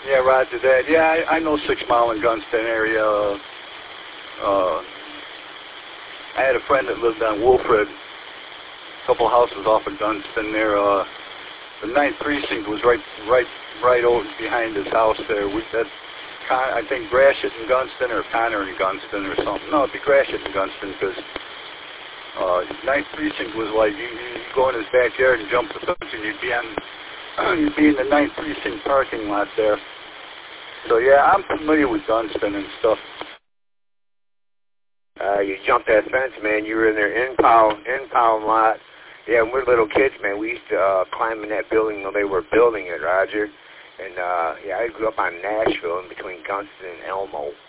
Yeah, roger that. Yeah, I know 6 Mile and Gunston area. I had a friend that lived on Wilfred, a couple houses off of Gunston there. The 9th Precinct was right over behind his house there. I think Gratiot and Gunston, or Connor and Gunston or something. No, it'd be Gratiot and Gunston, because 9th Precinct was like, you go in his backyard and jump the fence and you'd be in the 9th Precinct parking lot there. So yeah, I'm familiar with Gunston and stuff. You jumped that fence, man. You were in their impound lot. Yeah, when we were little kids, man, we used to climb in that building when they were building it, Roger. And yeah, I grew up on Nashville in between Gunston and Elmo.